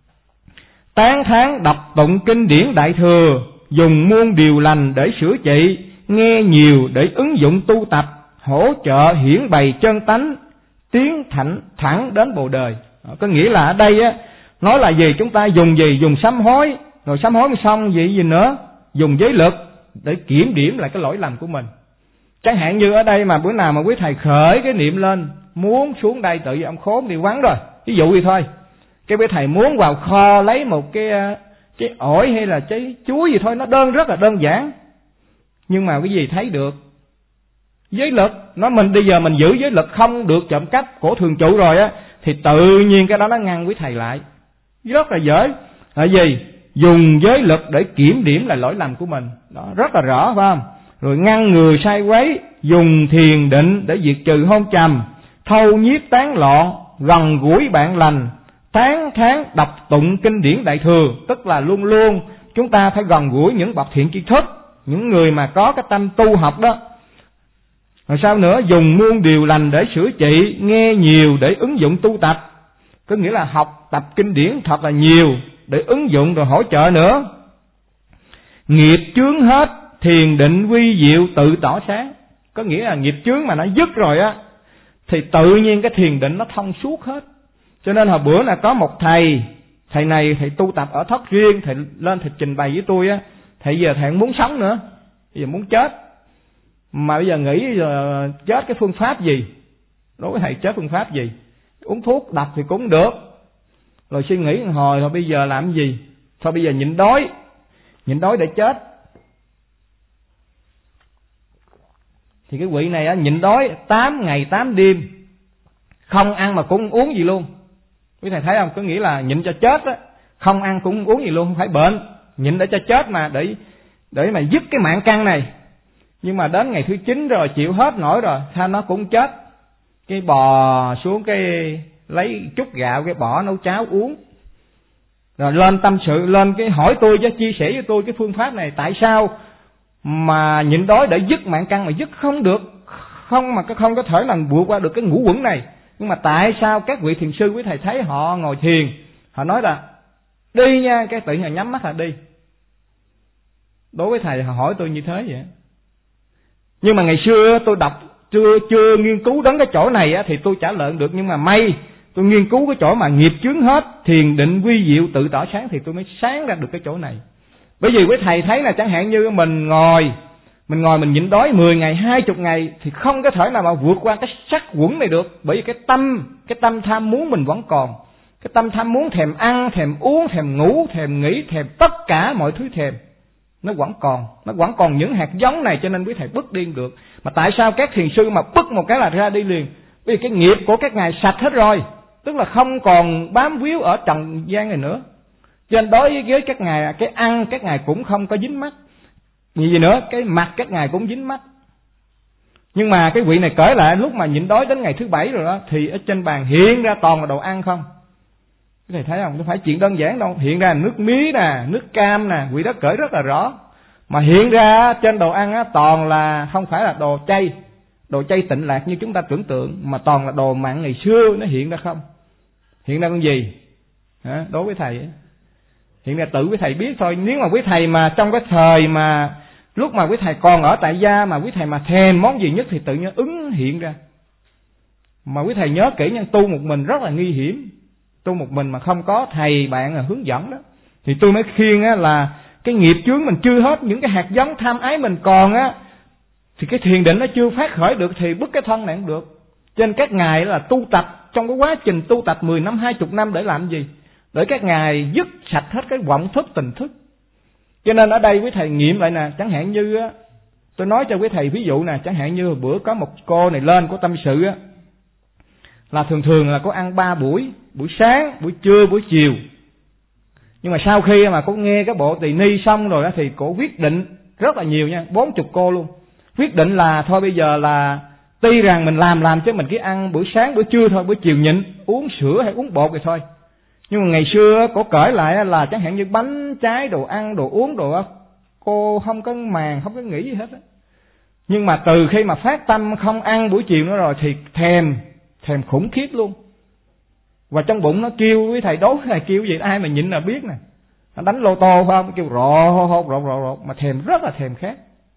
tán thán đọc tụng kinh điển đại thừa, dùng muôn điều lành để sửa trị, nghe nhiều để ứng dụng tu tập, hỗ trợ hiển bày chân tánh, tiến thẳng đến bồ đề. Có nghĩa là ở đây á, nói là gì? Chúng ta dùng gì? Dùng sám hối, rồi sám hối xong gì nữa? Dùng giới lực để kiểm điểm lại cái lỗi lầm của mình. Chẳng hạn như ở đây mà bữa nào mà quý thầy khởi cái niệm lên, muốn xuống đây tự nhiên ông khốn đi vắng rồi, ví dụ gì thôi. Cái quý thầy muốn vào kho lấy một cái ổi hay là trái chuối gì thôi, nó rất là đơn giản. Nhưng mà cái gì thấy được? Giới lực, nó mình bây giờ mình giữ giới lực không được trộm cắp của thường trụ rồi á, thì tự nhiên cái đó nó ngăn quý thầy lại. Rất là dễ. Là gì? dùng giới lực để kiểm điểm lại lỗi lầm của mình. Đó, rất là rõ phải không? Rồi ngăn người sai quấy, dùng thiền định để diệt trừ hôn trầm, thâu nhiếp tán loạn, gần gũi bạn lành, tháng đọc tụng kinh điển Đại Thừa. Tức là luôn luôn chúng ta phải gần gũi những bậc thiện tri thức, những người mà có cái tâm tu học đó. Rồi sao nữa? Dùng muôn điều lành để sửa trị, nghe nhiều để ứng dụng tu tập. Có nghĩa là học tập kinh điển thật là nhiều để ứng dụng rồi hỗ trợ nữa. Nghiệp chướng hết, thiền định vi diệu tự tỏ sáng. Có nghĩa là nghiệp chướng mà nó dứt rồi á thì tự nhiên cái thiền định nó thông suốt hết. Cho nên hồi bữa là có một thầy này thầy tu tập ở thất riêng, thầy lên thầy trình bày với tôi á, thầy giờ thầy không muốn sống nữa, bây giờ muốn chết. Mà bây giờ nghĩ giờ chết cái phương pháp gì? Đối với thầy chết phương pháp gì? Uống thuốc độc thì cũng được. Rồi suy nghĩ một hồi thôi bây giờ làm gì? Thôi bây giờ nhịn đói để chết. Thì cái vị này á, nhịn đói 8 ngày 8 đêm, không ăn mà cũng không uống gì luôn. Quý thầy thấy không? Có nghĩa là nhịn cho chết á, không ăn cũng không uống gì luôn, không phải bệnh, nhịn để cho chết mà, để mà dứt cái mạng căn này. Nhưng mà đến ngày thứ 9 rồi chịu hết nổi rồi, sao nó cũng chết. Cái bò xuống cái lấy chút gạo cái bỏ nấu cháo uống. Rồi lên tâm sự, lên cái hỏi tôi chứ, chia sẻ với tôi cái phương pháp này tại sao mà nhịn đói để dứt mạng căn mà dứt không được, không có thể là vượt qua được cái ngũ uẩn này. Nhưng mà tại sao các vị thiền sư quý thầy thấy họ ngồi thiền, họ nói là đi nha, cái tự nhiên nhắm mắt là đi. Đối với thầy họ hỏi tôi như thế vậy. Nhưng mà ngày xưa tôi đọc chưa nghiên cứu đến cái chỗ này á, thì tôi trả lời được. Nhưng mà may tôi nghiên cứu cái chỗ mà nghiệp chướng hết, thiền định vi diệu tự tỏ sáng, thì tôi mới sáng ra được cái chỗ này. Bởi vì quý thầy thấy là chẳng hạn như mình ngồi mình nhịn đói 10 ngày 20 ngày thì không có thể nào mà vượt qua cái sắc quẩn này được. Bởi vì cái tâm tham muốn mình vẫn còn. Cái tâm tham muốn thèm ăn, thèm uống, thèm ngủ, thèm nghĩ, thèm tất cả mọi thứ thèm, nó vẫn còn những hạt giống này. Cho nên quý thầy bứt điên được. Mà tại sao các thiền sư mà bứt một cái là ra đi liền? Bởi vì cái nghiệp của các ngài sạch hết rồi, tức là không còn bám víu ở trần gian này nữa. Cho nên đối với các ngài, cái ăn các ngài cũng không có dính mắt. Gì nữa, cái mặt các ngài cũng dính mắt. Nhưng mà cái vị này kể lại lúc mà nhịn đói đến ngày thứ 7 rồi đó, thì ở trên bàn hiện ra toàn là đồ ăn không. Các thầy thấy không? Không phải chuyện đơn giản đâu. Hiện ra nước mía nè, nước cam nè, vị đó kể rất là rõ. Mà hiện ra trên đồ ăn á, toàn là không phải là đồ chay tịnh lạc như chúng ta tưởng tượng, mà toàn là đồ mặn ngày xưa nó hiện ra không. Hiện ra con gì? Đối với thầy hiện ra tự quý thầy biết thôi. Nếu mà quý thầy mà trong cái thời mà lúc mà quý thầy còn ở tại gia mà quý thầy mà thèm món gì nhất thì tự nhiên ứng hiện ra. Mà quý thầy nhớ kỹ nha, tu một mình rất là nguy hiểm. Tu một mình mà không có thầy bạn hướng dẫn đó, thì tôi mới khuyên á là cái nghiệp chướng mình chưa hết, những cái hạt giống tham ái mình còn á, thì cái thiền định nó chưa phát khởi được thì bứt cái thân này cũng được. Cho nên các ngài là tu tập, trong cái quá trình tu tập 10 năm 20 năm để làm gì? Để các ngài dứt sạch hết cái vọng thức tình thức. Cho nên ở đây quý thầy nghiệm lại nè, chẳng hạn như á, tôi nói cho quý thầy ví dụ nè, chẳng hạn như hồi bữa có một cô này lên có tâm sự á, là thường là có ăn 3 buổi sáng, buổi trưa, buổi chiều. Nhưng mà sau khi mà cô nghe cái bộ tỳ ni xong rồi đó, thì cô quyết định rất là nhiều nha, 40 cô luôn. Quyết định là thôi bây giờ là tuy rằng mình làm chứ mình cứ ăn buổi sáng, buổi trưa thôi, buổi chiều nhịn, uống sữa hay uống bột thì thôi. Nhưng mà ngày xưa cô kể lại là chẳng hạn như bánh trái, đồ ăn, đồ uống, đồ đó, cô không có màng, không có nghĩ gì hết á. Nhưng mà từ khi mà phát tâm không ăn buổi chiều nữa rồi thì thèm khủng khiếp luôn. Và trong bụng nó kêu, với thầy đố thầy kêu gì ai mà nhịn là biết nè. Nó đánh lô tô phải không? Kêu rộ mà thèm, rất là thèm khát.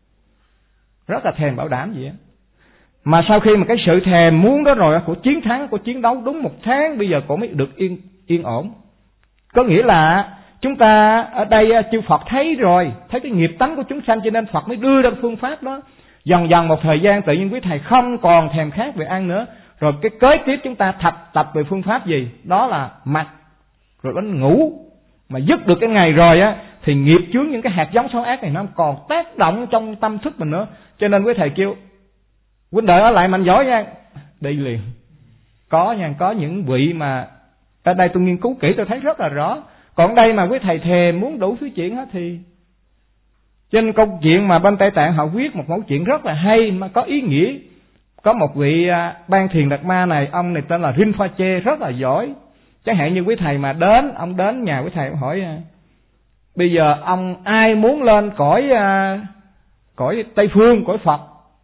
Rất là thèm, bảo đảm vậy á. Mà sau khi mà cái sự thèm muốn đó rồi, của chiến thắng, của chiến đấu đúng 1 tháng, bây giờ cổ mới được yên ổn. Có nghĩa là chúng ta ở đây chư Phật thấy rồi, thấy cái nghiệp tánh của chúng sanh, cho nên Phật mới đưa ra phương pháp đó. Dần một thời gian tự nhiên quý thầy không còn thèm khát về ăn nữa. Rồi cái kế tiếp chúng ta tập về phương pháp gì? Đó là mặc, rồi đến ngủ. Mà dứt được cái ngày rồi á, thì nghiệp chướng những cái hạt giống xấu ác này nó không còn tác động trong tâm thức mình nữa. Cho nên quý thầy kêu huynh đệ ở lại mạnh giỏi nha, đi liền. Có những vị mà ở đây tôi nghiên cứu kỹ tôi thấy rất là rõ. Còn đây mà quý thầy thề muốn đủ thứ chuyện hết thì trên câu chuyện mà bên Tây Tạng họ viết một mẫu chuyện rất là hay mà có ý nghĩa. Có một vị Ban Thiền Đạt Ma này, ông này tên là Rinpoche, rất là giỏi. Chẳng hạn như quý thầy mà ông đến nhà quý thầy hỏi bây giờ ông ai muốn lên cõi Tây Phương, cõi Phật,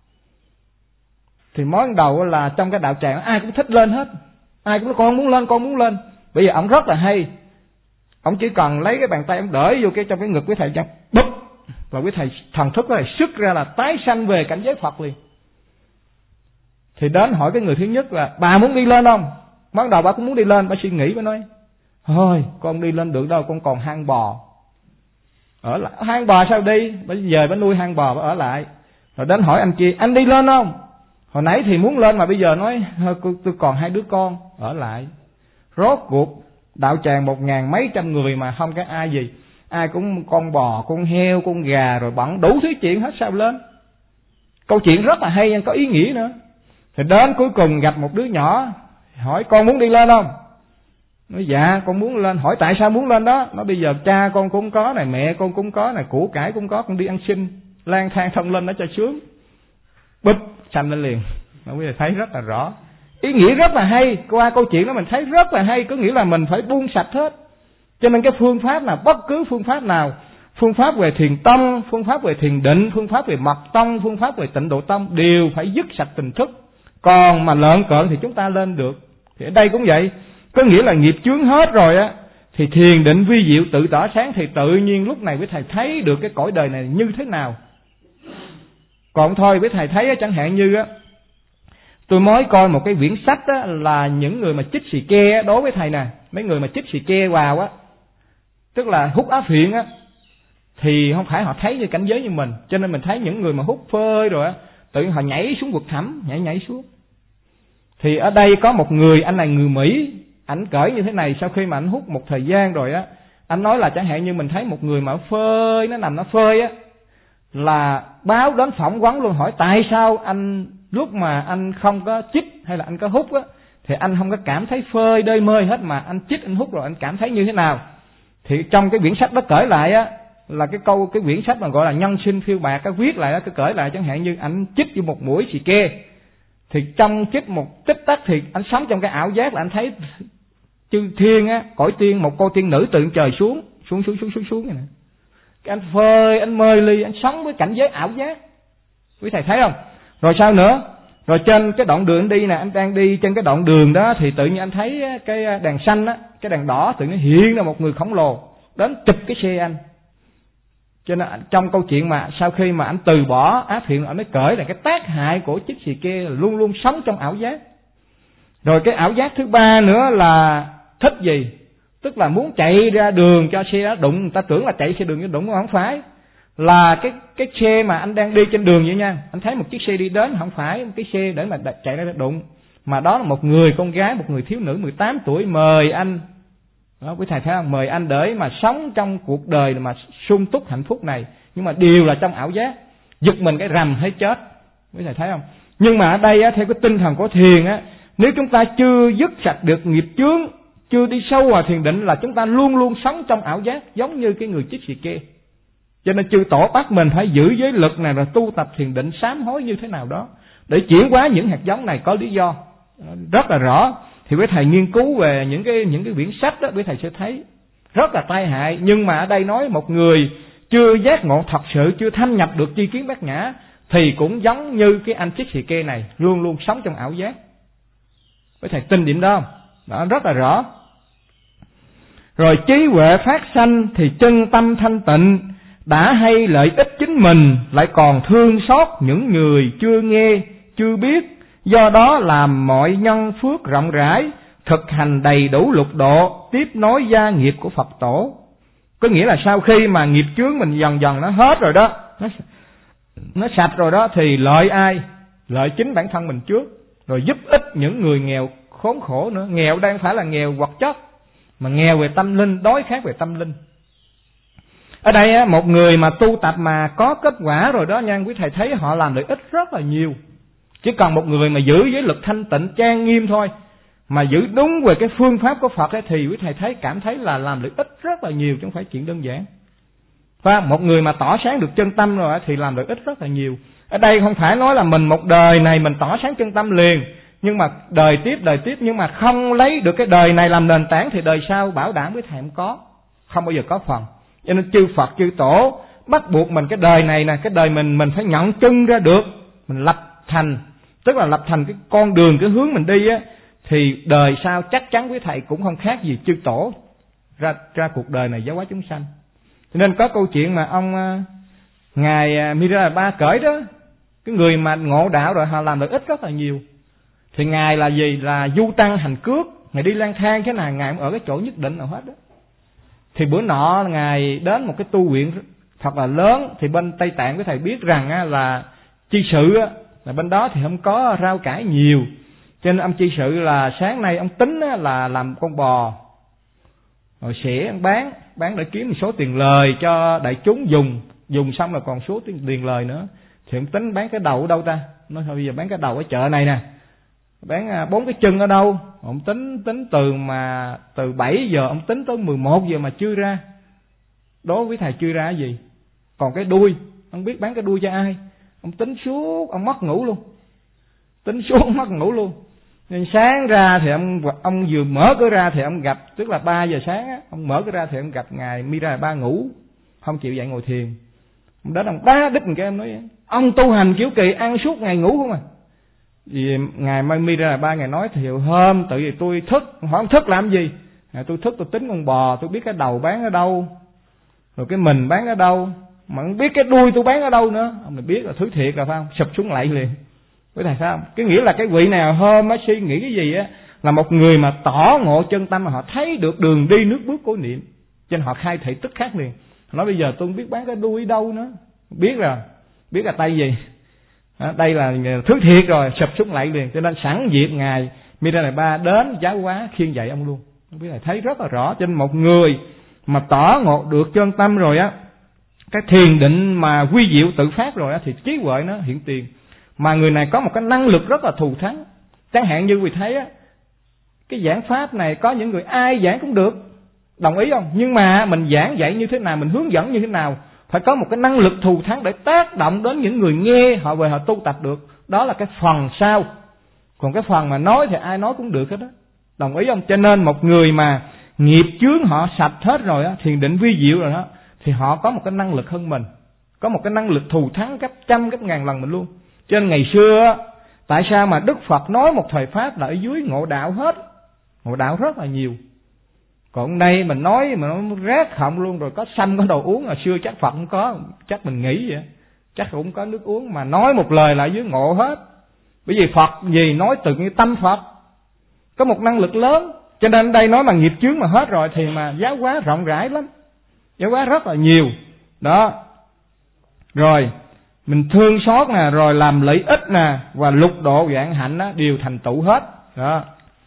thì món đầu là trong cái đạo tràng ai cũng thích lên hết, ai cũng nói con muốn lên. Bây giờ ông rất là hay, ông chỉ cần lấy cái bàn tay ông đỡ vô trong cái ngực quý thầy cho búp, và quý thầy thần thức này xuất ra là tái sanh về cảnh giới Phật liền. Thì đến hỏi cái người thứ nhất là bà muốn đi lên không? Ban đầu bà cũng muốn đi lên, bà suy nghĩ, bà nói thôi con đi lên được đâu, con còn hang bò. Ở lại hang bò sao đi? Bây giờ bà nuôi hang bò, bà ở lại. Rồi đến hỏi anh kia, anh đi lên không? Hồi nãy thì muốn lên mà bây giờ nói tôi còn 2 đứa con, ở lại. Rốt cuộc đạo tràng 1000 mấy trăm người mà không có ai gì, ai cũng con bò, con heo, con gà, rồi bận đủ thứ chuyện hết, sao lên? Câu chuyện rất là hay nhưng có ý nghĩa nữa. Thì đến cuối cùng gặp một đứa nhỏ, hỏi con muốn đi lên không? Nói dạ con muốn lên. Hỏi tại sao muốn lên đó? Nói bây giờ cha con cũng có này, mẹ con cũng có này, của cải cũng có, con đi ăn xin lang thang thông lên đó cho sướng. Bịch sanh lên liền. Nó bây giờ thấy rất là rõ, ý nghĩa rất là hay. Qua câu chuyện đó mình thấy rất là hay, có nghĩa là mình phải buông sạch hết. Cho nên cái phương pháp nào, bất cứ phương pháp nào, phương pháp về thiền tông, phương pháp về thiền định, phương pháp về mật tông, phương pháp về tịnh độ tông đều phải dứt sạch tình thức. Còn mà lợn cợn thì chúng ta lên được. Thì ở đây cũng vậy, có nghĩa là nghiệp chướng hết rồi á, thì thiền định vi diệu tự tỏ sáng, thì tự nhiên lúc này quý thầy thấy được cái cõi đời này như thế nào. Còn thôi quý thầy thấy chẳng hạn như á, tôi mới coi một cái quyển sách á, là những người mà chích xì ke. Đối với thầy nè, mấy người mà chích xì ke vào á, tức là hút á phiện á, thì không phải họ thấy như cảnh giới như mình. Cho nên mình thấy những người mà hút phơi rồi á, tự nhiên họ nhảy xuống vực thẳm, nhảy xuống. Thì ở đây có một người, anh này người Mỹ, ảnh cởi như thế này. Sau khi mà ảnh hút một thời gian rồi á, anh nói là chẳng hạn như mình thấy một người mà phơi, nó nằm nó phơi á, là báo đến phỏng vấn luôn, hỏi tại sao anh lúc mà anh không có chích hay là anh có hút á, thì anh không có cảm thấy phơi đơi mơi hết, mà anh chích anh hút rồi anh cảm thấy như thế nào. Thì trong cái quyển sách đó cởi lại á, là cái quyển sách mà gọi là Nhân Sinh Phiêu Bạt, cái viết lại đó, cái cởi lại chẳng hạn như anh chích vô một mũi xì ke, thì trong chích một tích tắc thì anh sống trong cái ảo giác là anh thấy chư thiên á, cõi tiên, một cô tiên nữ từ trời xuống vậy nè. Cái anh phơi, anh mê ly, anh sống với cảnh giới ảo giác. Quý thầy thấy không? Rồi sao nữa? Rồi trên cái đoạn đường anh đi nè, anh đang đi trên cái đoạn đường đó, thì tự nhiên anh thấy cái đèn xanh á, cái đèn đỏ, tự nhiên hiện ra một người khổng lồ đến chụp cái xe anh. Cho nên trong câu chuyện mà sau khi mà anh từ bỏ áp hiện, anh mới cởi là cái tác hại của chích xì ke là luôn luôn sống trong ảo giác. Rồi cái ảo giác thứ ba nữa là thích gì? Tức là muốn chạy ra đường cho xe đó đụng, người ta tưởng là chạy xe đường cho đụng, không phải. Là cái xe mà anh đang đi trên đường vậy nha, anh thấy một chiếc xe đi đến, không phải một cái xe để mà chạy ra đụng, mà đó là một người con gái, một người thiếu nữ 18 tuổi mời anh. Đó, quý thầy thấy không? Mời anh để mà sống trong cuộc đời mà sung túc hạnh phúc này, nhưng mà đều là trong ảo giác, giật mình cái rầm thấy chết. Quý thầy thấy không? Nhưng mà ở đây á, theo cái tinh thần của thiền á, nếu chúng ta chưa dứt sạch được nghiệp chướng, chưa đi sâu vào thiền định, là chúng ta luôn luôn sống trong ảo giác, giống như cái người chích xì ke. Cho nên chư tổ bắt mình phải giữ giới lực này, rồi tu tập thiền định sám hối như thế nào đó để chuyển hóa những hạt giống này, có lý do rất là rõ. Thì quý thầy nghiên cứu về những cái quyển sách đó, quý thầy sẽ thấy rất là tai hại. Nhưng mà ở đây nói một người chưa giác ngộ thật sự, chưa thâm nhập được tri kiến bát nhã, thì cũng giống như cái anh chích xì ke này, luôn luôn sống trong ảo giác. Quý thầy tin điểm đó không? Đó, rất là rõ. Rồi trí huệ phát sanh thì chân tâm thanh tịnh, đã hay lợi ích chính mình, lại còn thương xót những người chưa nghe, chưa biết. Do đó làm mọi nhân phước rộng rãi, thực hành đầy đủ lục độ, tiếp nối gia nghiệp của Phật tổ. Có nghĩa là sau khi mà nghiệp chướng mình dần dần nó hết rồi đó, nó sạch rồi đó, thì lợi ai? Lợi chính bản thân mình trước, rồi giúp ích những người nghèo khốn khổ nữa. Nghèo đang phải là nghèo vật chất, mà nghèo về tâm linh, đói khát về tâm linh. Ở đây á, một người mà tu tập mà có kết quả rồi đó nha, quý thầy thấy họ làm lợi ích rất là nhiều. Chỉ cần một người mà giữ giới lực thanh tịnh trang nghiêm thôi, mà giữ đúng về cái phương pháp của Phật ấy, thì quý thầy cảm thấy là làm lợi ích rất là nhiều, chứ không phải chuyện đơn giản. Và một người mà tỏ sáng được chân tâm rồi thì làm lợi ích rất là nhiều. Ở đây không phải nói là mình một đời này mình tỏ sáng chân tâm liền, nhưng mà đời tiếp, nhưng mà không lấy được cái đời này làm nền tảng thì đời sau bảo đảm với thầy không bao giờ có phần. Cho nên chư Phật chư Tổ bắt buộc mình cái đời này nè, cái đời mình phải nhận chân ra được, mình lập thành, tức là lập thành cái con đường, cái hướng mình đi á, thì đời sau chắc chắn với thầy cũng không khác gì chư Tổ ra cuộc đời này giáo hóa chúng sanh. Cho nên có câu chuyện mà ông ngài Miradaba kể đó, cái người mà ngộ đạo rồi họ làm lợi ích rất là nhiều. Thì ngài là gì? Là du tăng hành cước, ngài đi lang thang thế nào, ngài cũng ở cái chỗ nhất định nào hết đó. Thì bữa nọ ngài đến một cái tu viện thật là lớn, thì bên Tây Tạng với thầy biết rằng á, là chi sự á, là bên đó thì không có rau cải nhiều, cho nên ông chi sự là sáng nay ông tính á, là làm con bò rồi sẽ bán để kiếm một số tiền lời cho đại chúng dùng xong rồi còn số tiền lời nữa. Thì ông tính bán cái đầu ở đâu ta? Nói thôi bây giờ bán cái đầu ở chợ này nè, bán 4 cái chân ở đâu? Ông tính từ 7 giờ ông tính tới 11 giờ mà chưa ra. Đối với thầy chưa ra cái gì. Còn cái đuôi, ông biết bán cái đuôi cho ai? Ông tính suốt, ông mất ngủ luôn. Nên sáng ra thì ông vừa mở cửa ra thì ông gặp, tức là 3 giờ sáng á, ông mở cửa ra thì ông gặp ngài Miradaba ngủ, không chịu dậy ngồi thiền. Ông đến ông đá đít một cái, em nói ông tu hành kiểu kỳ, ăn suốt ngày ngủ không à. Vì ngài Miradaba ngài nói thì hôm tự vì tôi thức, hỏi ông thức làm gì? Tôi thức tôi tính con bò, tôi biết cái đầu bán ở đâu, rồi cái mình bán ở đâu, mà không biết cái đuôi tôi bán ở đâu nữa. Ông này biết là thứ thiệt rồi phải không? Sụp xuống lạy liền. Với thầy sao? Cái nghĩa là cái vị nào hôm mới suy nghĩ cái gì á, là một người mà tỏ ngộ chân tâm mà họ thấy được đường đi nước bước của niệm, cho nên họ khai thị tức khác liền. Nói bây giờ tôi không biết bán cái đuôi đâu nữa, biết rồi, biết là tay gì, đây là thứ thiệt rồi, sụp xuống lạy liền. Cho nên sẵn dịp ngài Miradaba đến giáo hóa khiêng dạy ông luôn. Biết thầy thấy rất là rõ. Cho nên một người mà tỏ ngộ được chân tâm rồi á, cái thiền định mà quy diệu tự phát rồi á, thì trí huệ nó hiện tiền. Mà người này có một cái năng lực rất là thù thắng. Chẳng hạn như quý thấy á, cái giảng pháp này có những người ai giảng cũng được, đồng ý không? Nhưng mà mình giảng dạy như thế nào, mình hướng dẫn như thế nào, phải có một cái năng lực thù thắng để tác động đến những người nghe, họ về họ tu tập được. Đó là cái phần sau. Còn cái phần mà nói thì ai nói cũng được hết đó, đồng ý không? Cho nên một người mà nghiệp chướng họ sạch hết rồi á, thiền định vi diệu rồi đó, thì họ có một cái năng lực hơn mình, có một cái năng lực thù thắng gấp trăm gấp ngàn lần mình luôn. Cho nên ngày xưa tại sao mà Đức Phật nói một thời pháp là ở dưới ngộ đạo hết, ngộ đạo rất là nhiều. Còn đây mình nói mà nó rác họng luôn, rồi có xanh có đồ uống. Hồi xưa chắc Phật không có, chắc mình nghĩ vậy, chắc cũng có nước uống, mà nói một lời là ở dưới ngộ hết. Bởi vì Phật gì nói từ cái tâm Phật, có một năng lực lớn. Cho nên đây nói mà nghiệp chướng mà hết rồi thì mà giáo hóa rộng rãi lắm, giáo hóa rất là nhiều đó. Rồi mình thương xót nè, rồi làm lợi ích nè, và lục độ vạn hạnh á, đều thành tựu hết đó.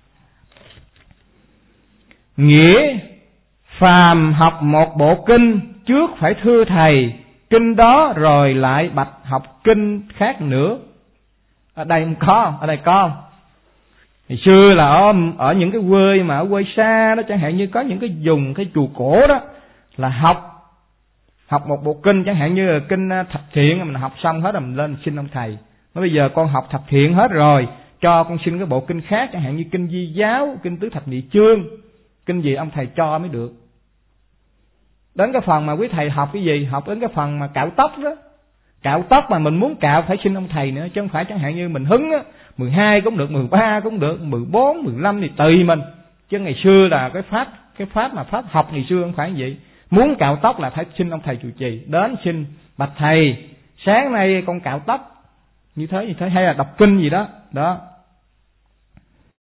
Nghĩa phàm học một bộ kinh, trước phải thưa thầy kinh đó, rồi lại bạch học kinh khác nữa. Ở đây không có, ở đây có. Ngày xưa là ở những cái quê mà ở quê xa đó, chẳng hạn như có những cái vùng, cái chùa cổ đó, là học một bộ kinh, chẳng hạn như là kinh Thập Thiện, mình học xong hết rồi mình lên xin ông thầy. Nói bây giờ con học Thập Thiện hết rồi, cho con xin cái bộ kinh khác, chẳng hạn như kinh Di Giáo, kinh Tứ Thập Nhị Chương, kinh gì ông thầy cho mới được. Đến cái phần mà quý thầy học cái gì, học đến cái phần mà cạo tóc đó. Cạo tóc mà mình muốn cạo phải xin ông thầy nữa, chứ không phải chẳng hạn như mình hứng á, 12 cũng được, 13 cũng được, 14, 15 thì tùy mình. Chứ ngày xưa là cái pháp mà pháp học ngày xưa không phải như vậy. Muốn cạo tóc là phải xin ông thầy trụ trì, đến xin bạch thầy, sáng nay con cạo tóc như thế, hay là đọc kinh gì đó, đó.